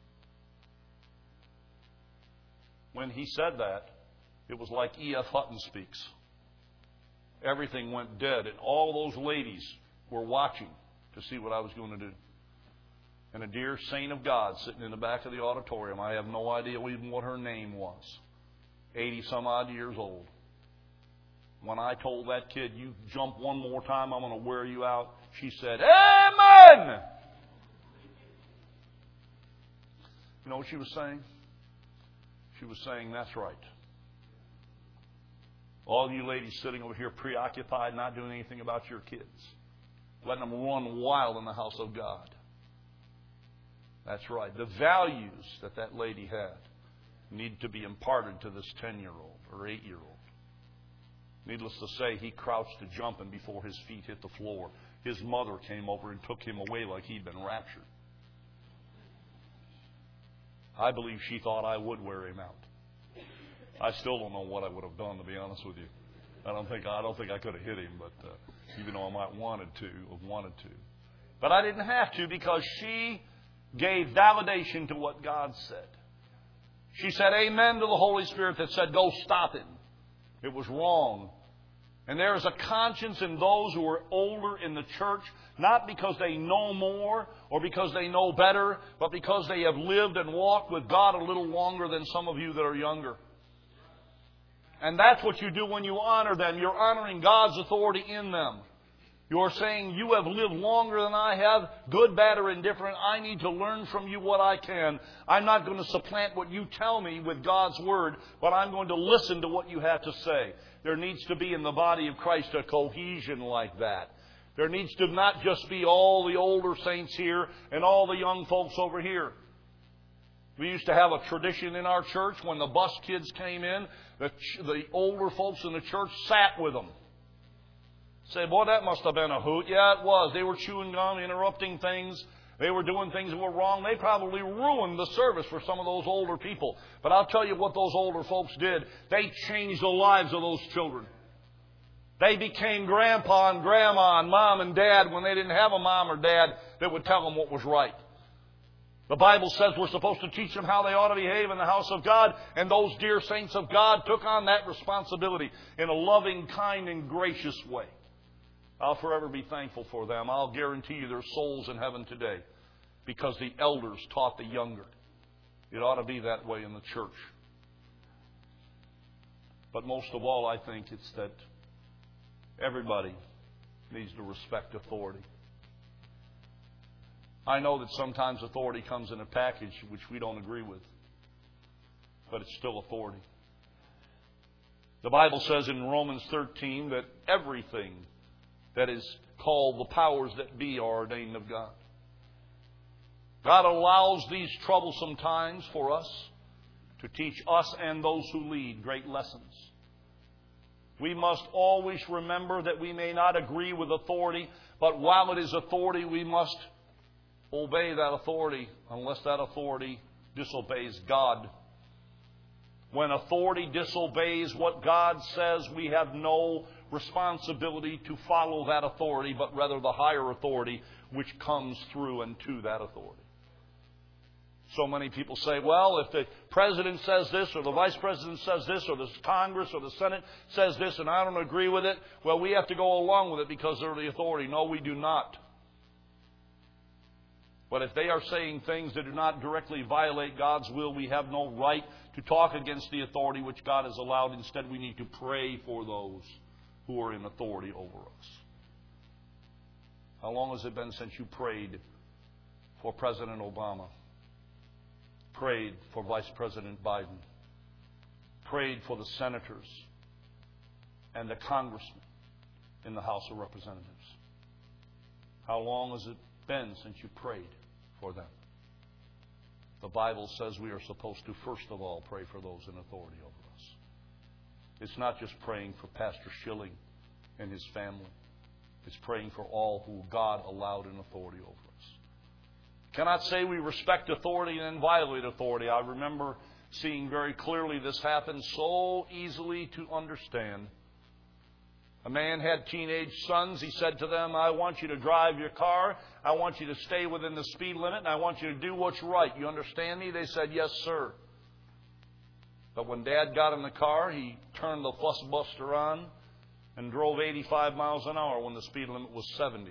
When he said that, it was like E.F. Hutton speaks. Everything went dead, and all those ladies were watching to see what I was going to do. And a dear saint of God sitting in the back of the auditorium, I have no idea even what her name was, 80-some-odd years old. When I told that kid, you jump one more time, I'm going to wear you out, she said, Amen! You know what she was saying? She was saying, that's right. All you ladies sitting over here preoccupied, not doing anything about your kids, letting them run wild in the house of God. That's right. The values that lady had need to be imparted to this 10-year-old or 8-year-old. Needless to say, he crouched to jump, and before his feet hit the floor, his mother came over and took him away like he'd been raptured. I believe she thought I would wear him out. I still don't know what I would have done, to be honest with you. I don't think I could have hit him, but even though I might have wanted to. But I didn't have to, because she gave validation to what God said. She said amen to the Holy Spirit that said, go stop him. It was wrong. And there is a conscience in those who are older in the church, not because they know more or because they know better, but because they have lived and walked with God a little longer than some of you that are younger. And that's what you do when you honor them. You're honoring God's authority in them. You're saying, you have lived longer than I have, good, bad, or indifferent. I need to learn from you what I can. I'm not going to supplant what you tell me with God's Word, but I'm going to listen to what you have to say. There needs to be in the body of Christ a cohesion like that. There needs to not just be all the older saints here and all the young folks over here. We used to have a tradition in our church when the bus kids came in, the older folks in the church sat with them. Said, boy, that must have been a hoot. Yeah, it was. They were chewing gum, interrupting things. They were doing things that were wrong. They probably ruined the service for some of those older people. But I'll tell you what those older folks did. They changed the lives of those children. They became grandpa and grandma and mom and dad when they didn't have a mom or dad that would tell them what was right. The Bible says we're supposed to teach them how they ought to behave in the house of God, and those dear saints of God took on that responsibility in a loving, kind, and gracious way. I'll forever be thankful for them. I'll guarantee you there's souls in heaven today because the elders taught the younger. It ought to be that way in the church. But most of all, I think it's that everybody needs to respect authority. I know that sometimes authority comes in a package which we don't agree with, but it's still authority. The Bible says in Romans 13 that everything that is called the powers that be are ordained of God. God allows these troublesome times for us to teach us and those who lead great lessons. We must always remember that we may not agree with authority, but while it is authority, we must obey that authority unless that authority disobeys God. When authority disobeys what God says, we have no responsibility to follow that authority, but rather the higher authority which comes through and to that authority. So many people say, well, if the president says this, or the vice president says this, or the Congress or the Senate says this, and I don't agree with it, well, we have to go along with it because they're the authority. No, we do not. But if they are saying things that do not directly violate God's will, we have no right to talk against the authority which God has allowed. Instead, we need to pray for those who are in authority over us. How long has it been since you prayed for President Obama? Prayed for Vice President Biden? Prayed for the senators and the congressmen in the House of Representatives? How long has it been since you prayed for them? The Bible says we are supposed to first of all pray for those in authority over us. It's not just praying for Pastor Schilling and his family. It's praying for all who God allowed in authority over us. Cannot say we respect authority and then violate authority. I remember seeing very clearly this happen so easily to understand. A man had teenage sons. He said to them, I want you to drive your car. I want you to stay within the speed limit. And I want you to do what's right. You understand me? They said, yes, sir. But when Dad got in the car, he turned the fuss buster on and drove 85 miles an hour when the speed limit was 70.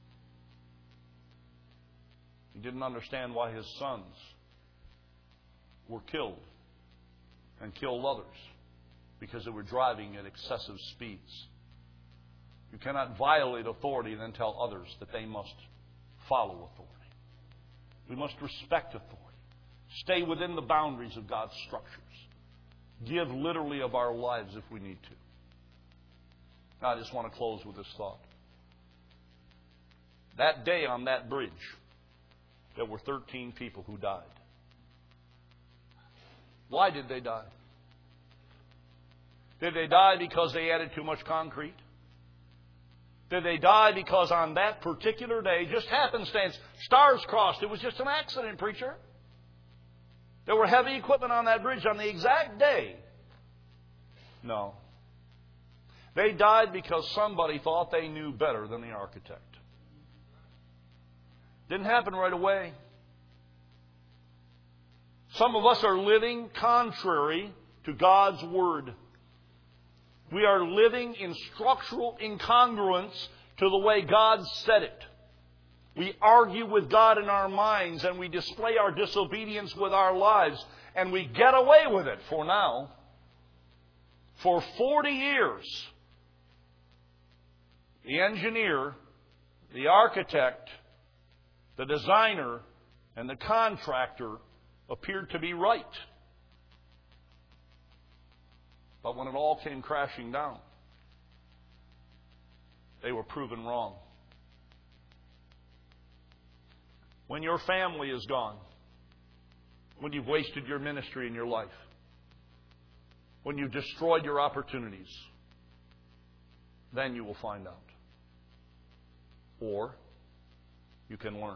He didn't understand why his sons were killed and killed others because they were driving at excessive speeds. You cannot violate authority and then tell others that they must follow authority. We must respect authority. Stay within the boundaries of God's structures. Give literally of our lives if we need to. Now, I just want to close with this thought. That day on that bridge, there were 13 people who died. Why did they die? Did they die because they added too much concrete? Did they die because on that particular day, just happenstance, stars crossed? It was just an accident, preacher. There were heavy equipment on that bridge on the exact day. No. They died because somebody thought they knew better than the architect. Didn't happen right away. Some of us are living contrary to God's Word. We are living in structural incongruence to the way God said it. We argue with God in our minds and we display our disobedience with our lives, and we get away with it for now. For 40 years, the engineer, the architect, the designer, and the contractor appeared to be right. But when it all came crashing down, they were proven wrong. when your family is gone, when you've wasted your ministry and your life, when you've destroyed your opportunities, then you will find out. Or you can learn.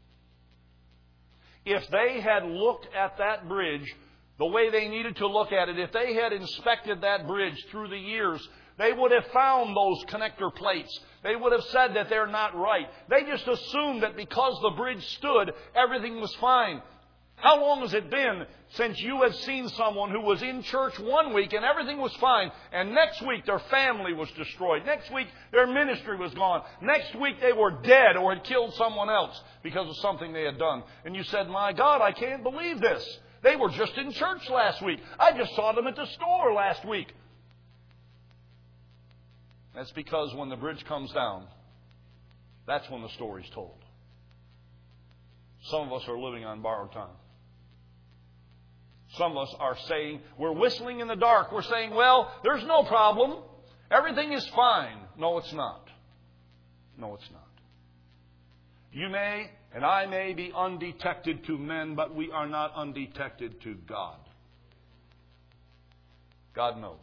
If they had looked at that bridge the way they needed to look at it, if they had inspected that bridge through the years, they would have found those connector plates. They would have said that they're not right. They just assumed that because the bridge stood, everything was fine. How long has it been since you have seen someone who was in church one week and everything was fine, and next week their family was destroyed? Next week their ministry was gone. Next week they were dead or had killed someone else because of something they had done. And you said, my God, I can't believe this. They were just in church last week. I just saw them at the store last week. That's because when the bridge comes down, that's when the story's told. Some of us are living on borrowed time. Some of us are saying, we're whistling in the dark. We're saying, well, there's no problem. Everything is fine. No, it's not. No, it's not. You may and I may be undetected to men, but we are not undetected to God. God knows.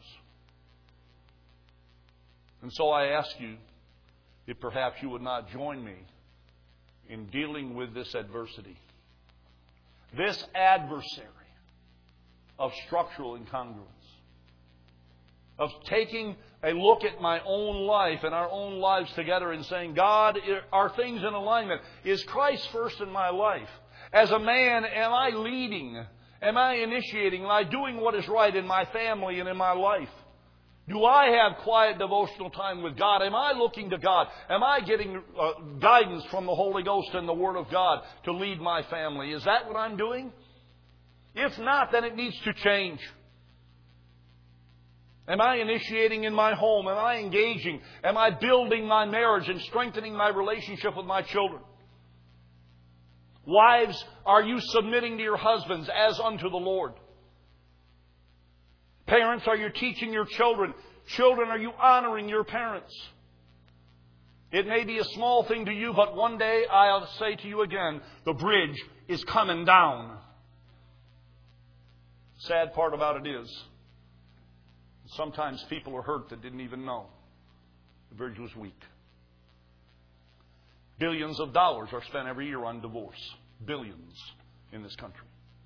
And so I ask you if perhaps you would not join me in dealing with this adversity. This adversary of structural incongruence. Of taking a look at my own life and our own lives together and saying, God, are things in alignment? Is Christ first in my life? As a man, am I leading? Am I initiating? Am I doing what is right in my family and in my life? Do I have quiet devotional time with God? Am I looking to God? Am I getting guidance from the Holy Ghost and the Word of God to lead my family? Is that what I'm doing? If not, then it needs to change. Am I initiating in my home? Am I engaging? Am I building my marriage and strengthening my relationship with my children? Wives, are you submitting to your husbands as unto the Lord? Parents, are you teaching your children? Children, are you honoring your parents? It may be a small thing to you, but one day I'll say to you again, the bridge is coming down. Sad part about it is, sometimes people are hurt that didn't even know the bridge was weak. Billions of dollars are spent every year on divorce. Billions in this country.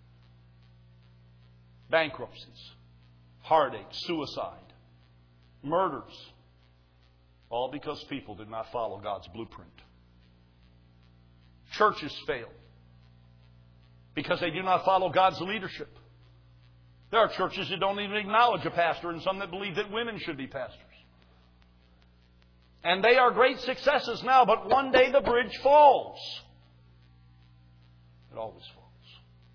Bankruptcies, heartache, suicide, murders. All because people did not follow God's blueprint. Churches fail because they do not follow God's leadership. There are churches that don't even acknowledge a pastor and some that believe that women should be pastors. And they are great successes now, but one day the bridge falls. It always falls.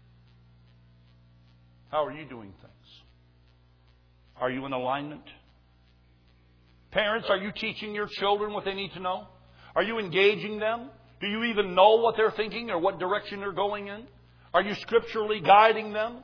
How are you doing things? Are you in alignment? Parents, are you teaching your children what they need to know? Are you engaging them? Do you even know what they're thinking or what direction they're going in? Are you scripturally guiding them?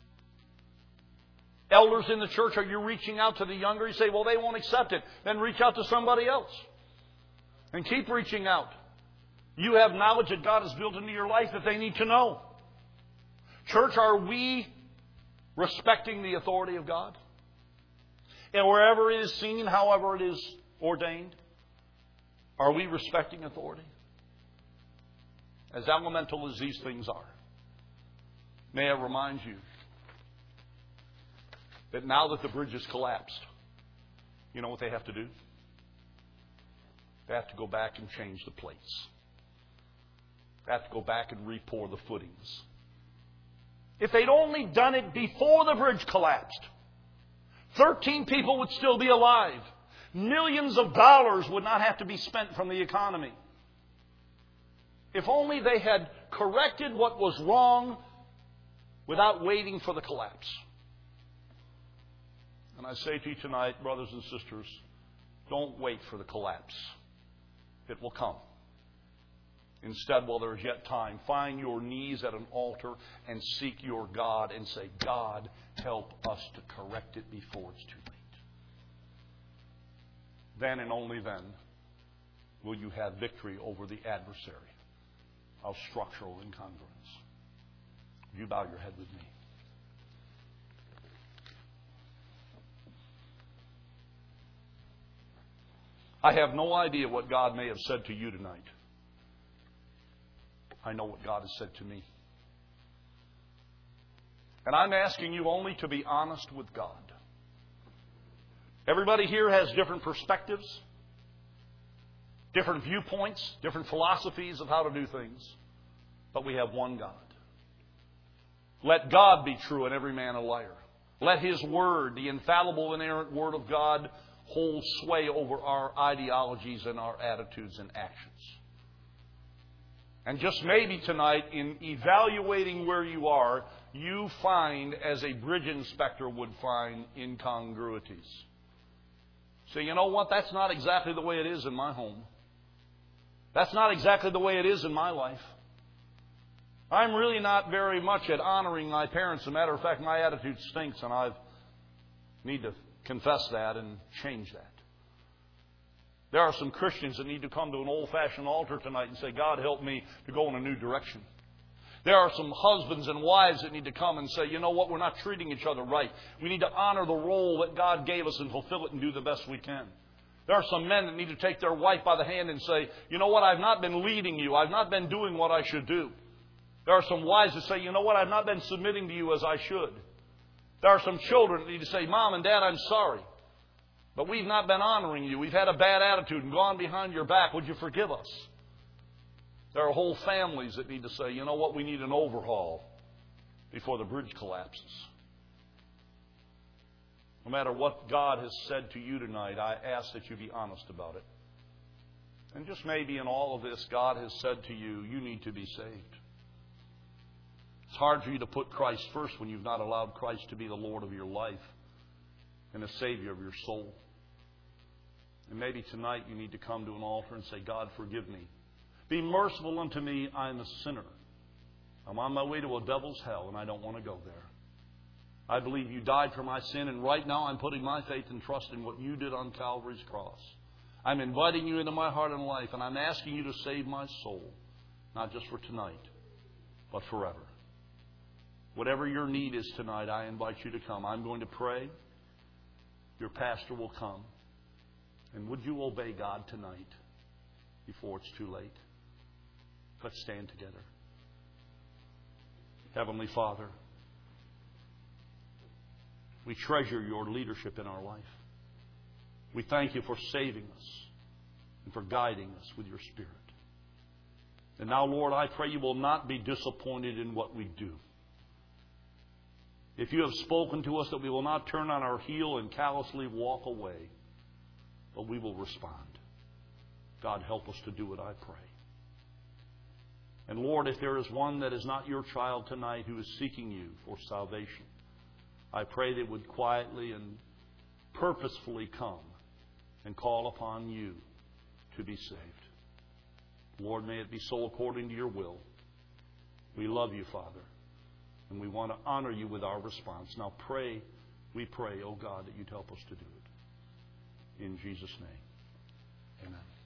Elders in the church, are you reaching out to the younger? You say, well, they won't accept it. Then reach out to somebody else. And keep reaching out. You have knowledge that God has built into your life that they need to know. Church, are we respecting the authority of God? And wherever it is seen, however it is ordained, are we respecting authority? As elemental as these things are, may I remind you that now that the bridge has collapsed, you know what they have to do? They have to go back and change the plates. They have to go back and re-pour the footings. If they'd only done it before the bridge collapsed, 13 people would still be alive. Millions of dollars would not have to be spent from the economy. If only they had corrected what was wrong without waiting for the collapse. And I say to you tonight, brothers and sisters, don't wait for the collapse. It will come. Instead, while there is yet time, find your knees at an altar and seek your God and say, God, help us to correct it before it's too late. Then and only then will you have victory over the adversary. of structural incongruence. You bow your head with me. I have no idea what God may have said to you tonight. I know what God has said to me. And I'm asking you only to be honest with God. Everybody here has different perspectives, different viewpoints, different philosophies of how to do things. But we have one God. Let God be true and every man a liar. Let His Word, the infallible, inerrant Word of God, hold sway over our ideologies and our attitudes and actions. And just maybe tonight, in evaluating where you are, you find, as a bridge inspector would find, incongruities. Say, you know what? That's not exactly the way it is in my home. That's not exactly the way it is in my life. I'm really not very much at honoring my parents. As a matter of fact, my attitude stinks, and I need to confess that and change that. There are some Christians that need to come to an old-fashioned altar tonight and say, God, help me to go in a new direction. There are some husbands and wives that need to come and say, you know what, we're not treating each other right. We need to honor the role that God gave us and fulfill it and do the best we can. There are some men that need to take their wife by the hand and say, you know what, I've not been leading you. I've not been doing what I should do. There are some wives that say, you know what, I've not been submitting to you as I should. There are some children that need to say, Mom and Dad, I'm sorry, but we've not been honoring you. We've had a bad attitude and gone behind your back. Would you forgive us? There are whole families that need to say, you know what, we need an overhaul before the bridge collapses. No matter what God has said to you tonight, I ask that you be honest about it. And just maybe in all of this, God has said to you, you need to be saved. It's hard for you to put Christ first when you've not allowed Christ to be the Lord of your life and the Savior of your soul. And maybe tonight you need to come to an altar and say, God, forgive me. Be merciful unto me, I am a sinner. I'm on my way to a devil's hell, and I don't want to go there. I believe you died for my sin, and right now I'm putting my faith and trust in what you did on Calvary's cross. I'm inviting you into my heart and life, and I'm asking you to save my soul, not just for tonight, but forever. Whatever your need is tonight, I invite you to come. I'm going to pray. Your pastor will come. And would you obey God tonight before it's too late? Let's stand together. Heavenly Father, we treasure your leadership in our life. We thank you for saving us and for guiding us with your Spirit. And now, Lord, I pray you will not be disappointed in what we do. If you have spoken to us, that we will not turn on our heel and callously walk away, but we will respond. God, help us to do it, I pray. And Lord, if there is one that is not your child tonight who is seeking you for salvation, I pray they would quietly and purposefully come and call upon you to be saved. Lord, may it be so according to your will. We love you, Father, and we want to honor you with our response. Now we pray, oh God, that you'd help us to do it. In Jesus' name, amen.